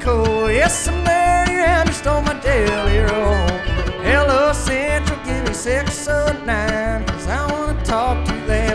Mexico. Yes, I'm there, you stole my jelly roll. Hello, Central, give me 6 or 9.